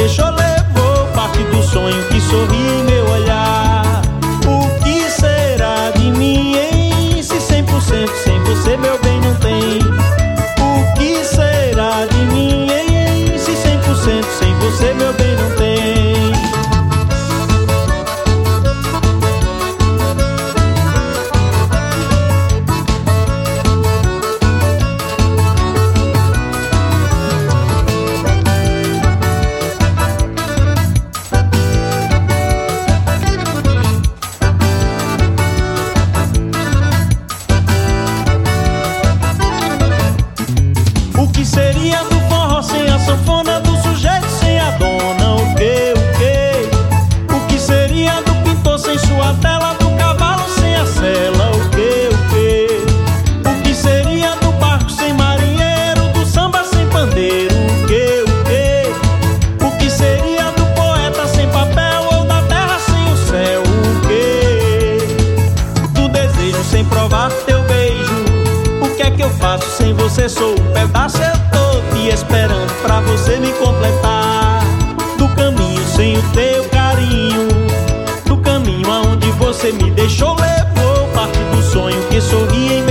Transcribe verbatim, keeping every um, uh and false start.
deixou, levou parte do sonho que sorri em meu olhar. O que será de mim, hein? Se cem por cento sem você, meu bem, não tem. O que será de mim, hein? Se cem por cento sem você, meu bem, não tem. O que seria do forró sem a sanfona, do sujeito sem a dona? O que, o que? O que seria do pintor sem sua tela, do cavalo sem a sela? O que, o que? O que seria do barco sem marinheiro, do samba sem pandeiro? O que, o que? O que seria do poeta sem papel, ou da terra sem o céu? O que? Do desejo sem provar teu beijo, o que é que eu faço sem você? Sou um pedaço, eu tô te esperando pra você me completar. Do caminho sem o teu carinho, do caminho aonde você me deixou, levou parte do sonho que sorri em